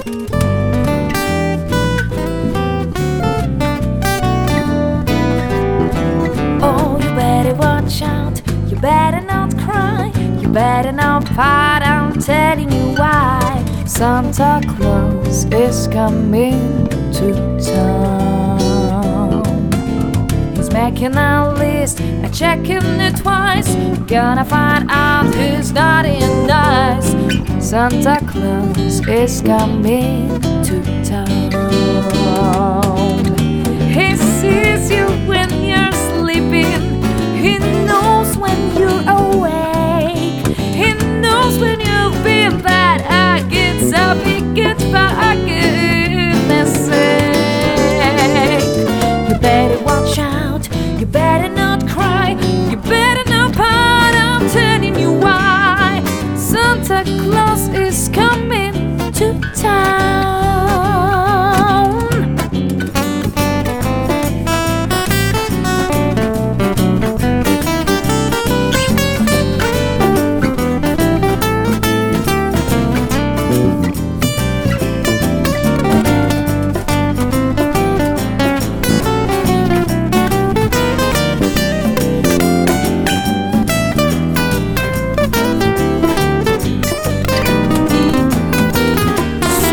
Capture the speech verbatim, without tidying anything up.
Oh, you better watch out, you better not cry, you better not fight, I'm telling you why. Santa Claus is coming to town. He's making a list, I'm checking it twice, gonna find out who's naughty and nice. Santa Claus is coming to town. He sees you when you're sleeping, he knows when you're awake, he knows when you've been bad. I get so he gets for goodness sake. You better watch out, you better not cry, you better not pout, I'm telling you why. Santa Claus is coming to town.